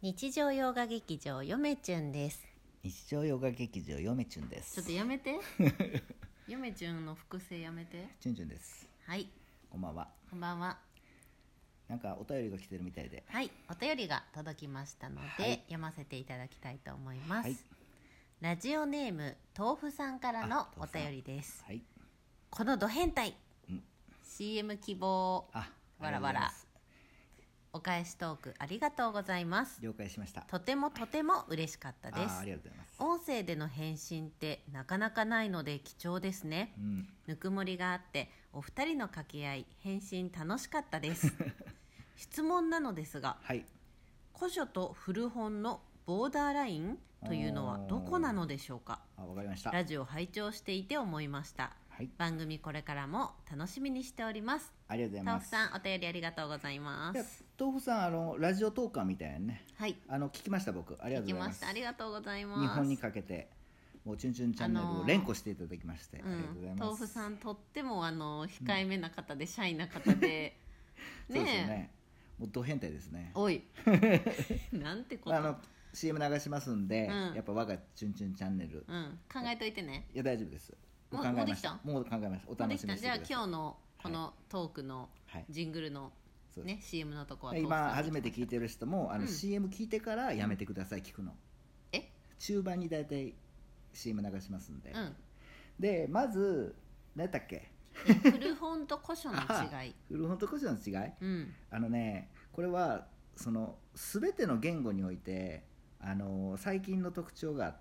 日常洋画劇場よめちゅんです。 日常洋画劇場よめちゅんです。 ちょっとやめてよめちゅんの複製やめて。 ちゅんちゅんです。 はい、 こんばんは。 こんばんは。 なんかお便りが来てるみたいで、 はい、お便りが届きましたので、 はい読ませていただきたいと思います、 はい、 ラジオネーム豆腐さんからのお豆腐さん便りです。 はい、 このド変態、 うん、 CM 希望わらわら、お返しトークありがとうございます。 了解しました。 とても嬉しかったです。 ありがとうございます。 音声での返信ってなかなかないので貴重ですね、ぬくもりがあってお二人の掛け合い返信楽しかったです質問なのですが、 はい、 古書と古本のボーダーラインというのはどこなのでしょうか。 わかりました。 ラジオを拝聴していて思いました、はい、番組これからも楽しみにしております。 ありがとうございます。 豆腐さんお便りありがとうございます。 豆腐さんラジオトーカーみたいなね、 はい、 聞きました。僕ありがとうございます。 聞きました。ありがとうございます。 日本にかけてもうチュンチュンチャンネルを連呼していただきまして、ありがとうございます。 豆腐さんとっても控えめな方で、シャイな方でそうですよね。もうド変態ですね。 おいなんてこと。 CM 流しますんで、やっぱ我がチュンチュンチャンネル、 考えといてね。 いや大丈夫です。 もうできた。 もう考えました。お楽しみにしてください。 じゃあ今日のこのトークのジングルの、ね、CM のとこは今初めて聞いてる人もCM 聞いてからやめてください。聞くの中盤に大体 CM 流しますんで、でまず何だっけ古本と古書の違い古本と古書の違い、これはその全ての言語において最近の特徴があって、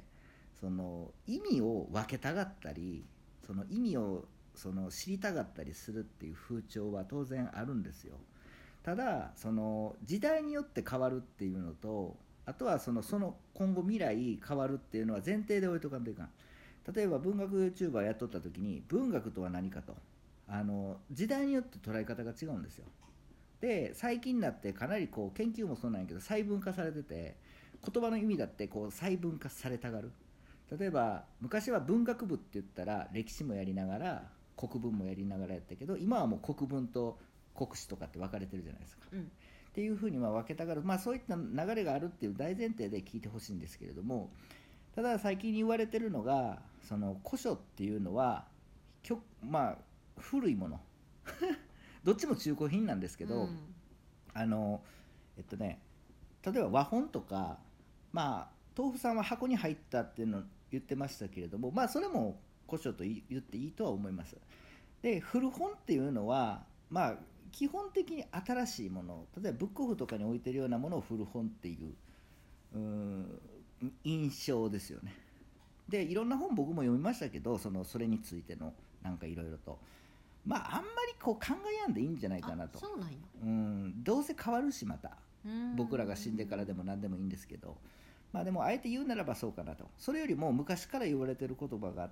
その意味を分けたがったり、その意味を知りたがったりするっていう風潮は当然あるんですよ。ただその時代によって変わるっていうのと、あとはその今後未来変わるっていうのは前提で置いとかんといかん。例えば文学 YouTuber やっとった時に文学とは何かと時代によって捉え方が違うんですよ。で最近になってかなり研究もそうなんやけど細分化されてて、言葉の意味だって細分化されたがる。例えば昔は文学部って言ったら歴史もやりながら国文もやりながらやったけど、今はもう国文と国史とかって分かれてるじゃないですか、っていうふうに分けたがる、そういった流れがあるっていう大前提で聞いてほしいんですけれども、ただ最近言われてるのが、その古書っていうのは古いものどっちも中古品なんですけど、例えば和本とか、豆腐さんは箱に入ったっていうのを言ってましたけれども、それも古書と言っていいとは思います。で古本っていうのは基本的に新しいもの、例えばブックオフとかに置いてるようなものを古本っていう印象ですよね。でいろんな本僕も読みましたけど、それについてのなんかいろいろとあんまり考えやんでいいんじゃないかなと。 そうなんや。 どうせ変わるし、また僕らが死んでからでも何でもいいんですけど、でもあえて言うならばそうかなと。それよりも昔から言われてる言葉があって、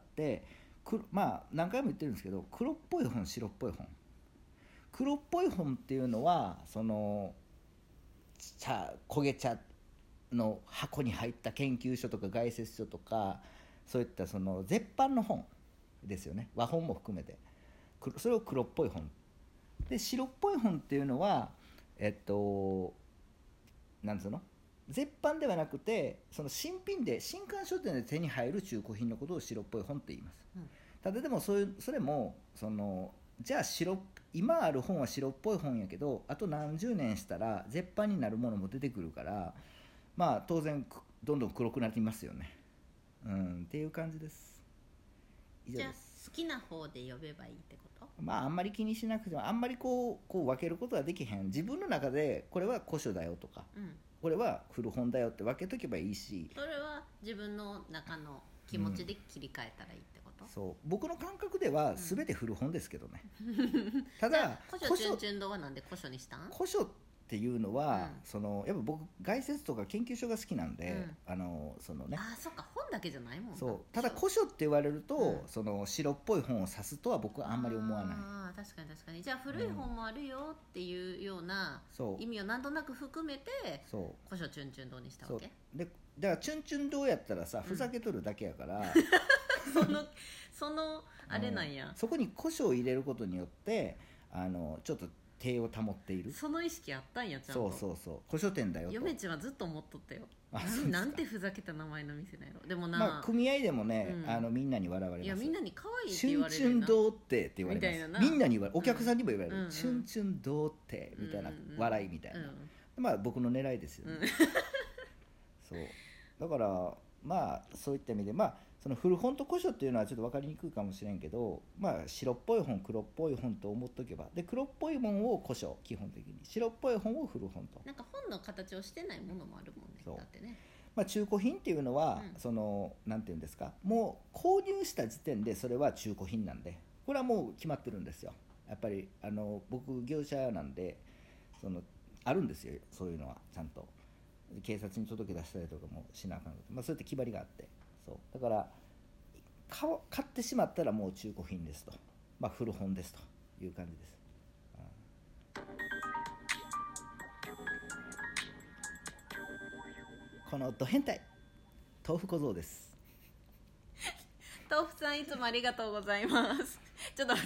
何回も言ってるんですけど、黒っぽい本、白っぽい本。黒っぽい本っていうのは焦げ茶の箱に入った研究所とか概説書とか、そういった絶版の本ですよね。和本も含めてそれを黒っぽい本で、白っぽい本っていうのはなんつうの、絶版ではなくて新品で新刊書店で手に入る中古品のことを白っぽい本って言います、ただでもそれもじゃあ今ある本は白っぽい本やけど、あと何十年したら絶版になるものも出てくるから、当然どんどん黒くなっていますよね、っていう感じです。以上です。 じゃあ好きな方で呼べばいいってこと？ あんまり気にしなくても、あんまりこう分けることはできへん。自分の中でこれは古書だよとか、これは古本だよって分けとけばいいし、 それは自分の中の気持ちで切り替えたらいいってこと？ そう僕の感覚では全て古本ですけどね、ただ古書チュンチュン堂はなんで古書にしたん？ 古書っていうのは、やっぱ僕概説とか研究所が好きなんで、 そっか、本だけじゃないもんな。 そうただ古書って言われると、白っぽい本を指すとは僕はあんまり思わない。 確かに。じゃあ古い本もあるよっていうような意味をなんとなく含めて、古書チュンチュン堂にしたわけで。だからチュンチュン堂やったらさ、ふざけとるだけやからそのあれなんや、 そこに古書を入れることによってちょっと体を保っている。 その意識あったんや、ちゃんと。 そう古書店だよと。 嫁ちはずっと思っとったよ。なんてふざけた名前の店なんやろ。でもな、 まあ、組合でもね、みんなに笑われます。 いやみんなに可愛いってチュン言われるチュンどうって言われます。 みたいななみんなに言われる、お客さんにも言われる、 うんチュンチュンどうってみたいな、笑いみたいな、まあ僕の狙いですよね、そうだからまあそういった意味で、まあその古本と古書っていうのはちょっと分かりにくいかもしれんけど、まあ白っぽい本黒っぽい本と思っとけば、で黒っぽい本を古書、基本的に白っぽい本を古本と。 なんか本の形をしてないものもあるもんね。だってね、 まあ、中古品っていうのは、そのなんていうんですか、もう購入した時点でそれは中古品なんで、これはもう決まってるんですよ。やっぱり僕業者なんで、そのあるんですよ、そういうのはちゃんと警察に届け出したりとかもしなあかんので、まあ、そういった決まりがあって、そうだから買ってしまったらもう中古品ですと、まあ、古本ですという感じです。このド変態豆腐小僧です。 豆腐さんいつもありがとうございますちょっと待って、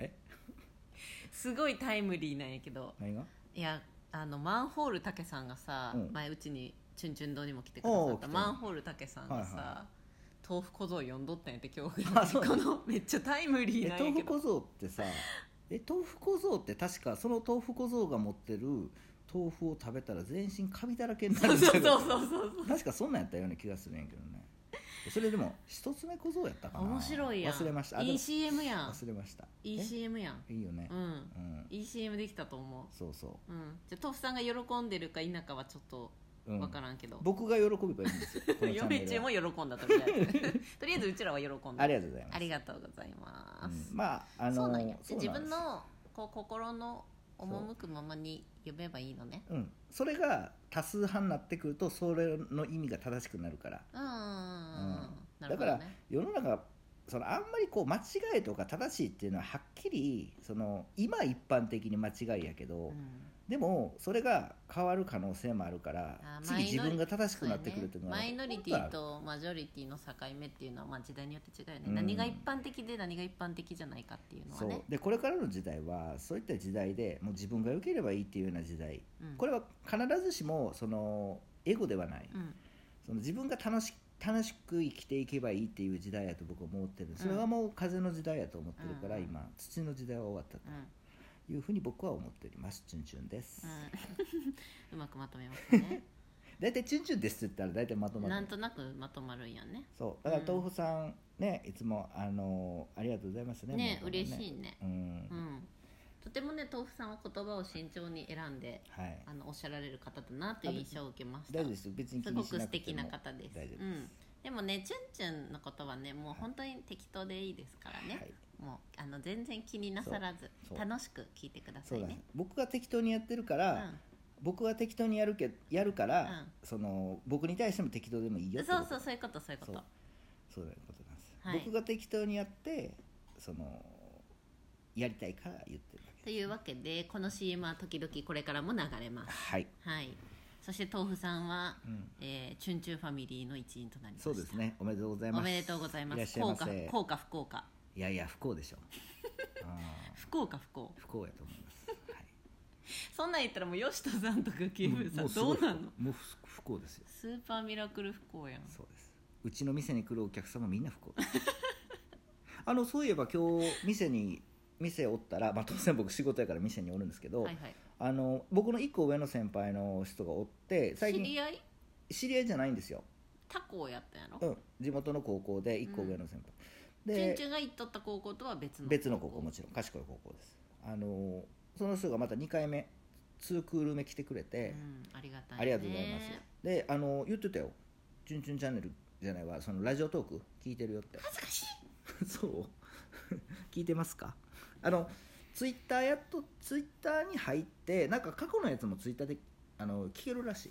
すごいタイムリーなんやけど、 何が？ いやマンホールたけさんがさ、前うちにチュンチュン堂にも来てくださったマンホールたけさんがさ、豆腐小僧読んどったんやって、今日このめっちゃタイムリーなんやけど。 豆腐小僧ってさ、豆腐小僧って確かその豆腐小僧が持ってる豆腐を食べたら全身カビだらけになるんだけど、確かそんなんやったような気がするんやけどね。それでも一つ目小僧やったかな。 面白いやん。 忘れました。 いい CM やん。 忘れました。 いい CM やん。 いいよね。 いい CM できたと思う。 そうそう。 じゃあ豆腐さんが喜んでるか否かはちょっと分からんけど、 僕が喜べばいいんですよ。 嫁中も喜んだとりあえずとりあえずうちらは喜んだ。 ありがとうございます。 ありがとうございます。 まあそうなんや。自分のこう心の赴くままに呼べばいいのね。 それが多数派になってくるとそれの意味が正しくなるから。だから世の中そのあんまりこう間違いとか正しいっていうのははっきりその今一般的に間違いやけど、でもそれが変わる可能性もあるから、次自分が正しくなってくるっていうのは、 マイノリティとマジョリティの境目っていうのはまあ時代によって違うよね。何が一般的で何が一般的じゃないかっていうのはね。 でこれからの時代はそういった時代でもう自分が良ければいいっていうような時代、これは必ずしもそのエゴではない、その自分が楽しく生きていけばいいっていう時代やと僕は思ってる。それはもう風の時代やと思ってるから、今土の時代は終わったというふうに僕は思っております。チュンチュンです。 うまくまとめますね。 大体チュンチュンですって言ったら大体まとまる。 なんとなくまとまるんやね。 そうだから豆腐さんね、いつもありがとうございますね。 ね、嬉しいね。とてもね、豆腐さんは言葉を慎重に選んで、おっしゃられる方だなという印象を受けました。 大丈夫です。別に気にしなくてもすごく素敵な方です。 大丈夫です。 でもね、チュンチュンのことはね、もう本当に適当でいいですからね。もう全然気になさらず楽しく聞いてくださいね。 僕が適当にやってるから、僕が適当にやるから、その僕に対しても適当でもいいよってこと。 そういうことそういうこと。 そういうことなんです。僕が適当にやってそのやりたいから言ってるわけというわけで、この CM は時々これからも流れます。はい。そして豆腐さんは、チュンチュンファミリーの一員となりました。 そうですね。おめでとうございます。 おめでとうございます。幸か不幸か。 いやいや不幸でしょ。 不幸か不幸。 不幸やと思います。 そんなん言ったらもう吉田さんとかキムさんどうなんの？ もう不幸ですよ。 スーパーミラクル不幸やん。 そうです。うちの店に来るお客様みんな不幸です。そういえば今日店おったら、当然僕仕事やから店におるんですけど、僕の1個上の先輩の人がおって最近知り合いじゃないんですよ。 他校やったんやろ。 地元の高校で1個上の先輩、 チュンチュンが行っとった高校とは別の高校、もちろん賢い高校です。その人がまた2回目2クール目来てくれて、 ありがたいね。 ありがとうございます。で言ってたよ、チュンチュンチャンネルじゃないわ、そのラジオトーク聞いてるよって。 恥ずかしいそう聞いてますか？ツイッターに入ってなんか過去のやつもツイッターで聞けるらしい。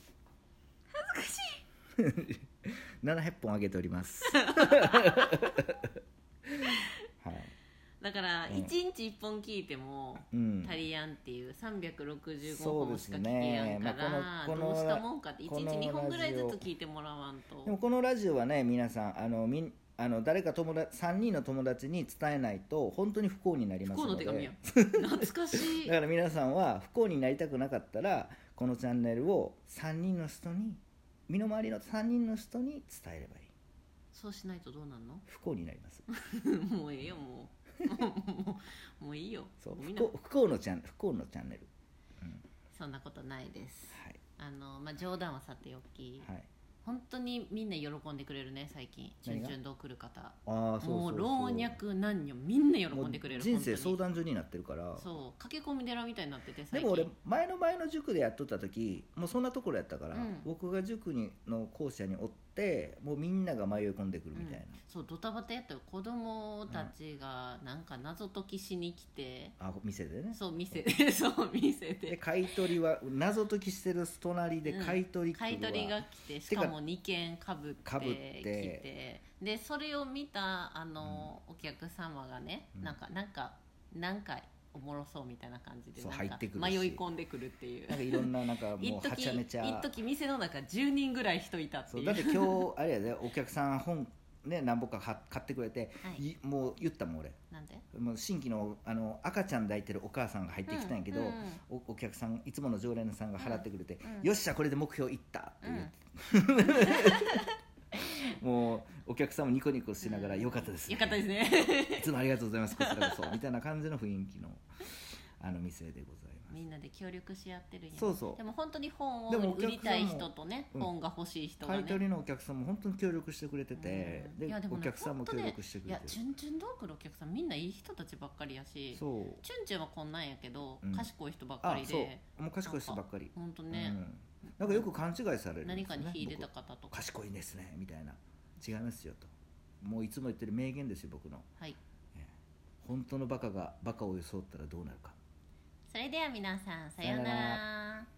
恥ずかしい 700本上げておりますだから1日1本聞いても足りやんっていう365本しか聞けやんから、どうしたもんかって1日2本ぐらいずつ聞いてもらわんと。 でもこのラジオはね、皆さん誰か3人の友達に伝えないと本当に不幸になりますので、 不幸の手紙や懐かしいだから皆さんは不幸になりたくなかったらこのチャンネルを身の回りの3人の人に伝えればいい。 そうしないとどうなんの？ 不幸になりますもうええよもういいよ。 そう不幸のチャンネル、 そんなことないです、 はい、 冗談はさておき、 はい、 本当にみんな喜んでくれるね最近。チュンチュン堂来る方、 そうもう老若男女みんな喜んでくれる。 人生相談所になってるから。 そう駆け込み寺みたいになってて最近。 でも俺前の塾でやっとった時もうそんなところやったから、僕が塾の校舎におってもうみんなが迷い込んでくるみたいな、 そうドタバタやったよ。子供たちがなんか謎解きしに来て、 店でね。 そう店でそう店で買い取りは謎解きしてる隣で買い取りが来て、しかも2件かぶってきて、でそれを見たお客様がね、なんかおもろそうみたいな感じでなんか迷い込んでくるっていう。 なんかいろんなもうはちゃめちゃ一時店の中10人ぐらい人いたっていう。 だって今日あれやでお客さん本ね何本か買ってくれて、もう言ったもん俺。 なんで？ もう新規の赤ちゃん抱いてるお母さんが入ってきたんやけど、お客さんいつもの常連さんが払ってくれて、よっしゃこれで目標いったって言って、もうお客さんもニコニコしながら、よかったですね、 よかったですねいつもありがとうございます、こちらこそみたいな感じの雰囲気の店でございます。 みんなで協力し合ってるんや。 そうそう。 でも本当に本を売りたい人とね、本が欲しい人がね、 買い取りのお客さんも本当に協力してくれてて、でお客さんも協力してくれてる。 チュンチュンドークのお客さんみんないい人たちばっかりやし、チュンチュンはこんなんやけど、賢い人ばっかりで、 もう賢い人ばっかり。 本当ね、 なんかよく勘違いされるんですよね。 何かに秀でた方とか賢いですねみたいな、違いますよと。もういつも言ってる名言ですよ僕の。 はい。 本当のバカがバカを装ったらどうなるか。 それでは皆さんさようなら。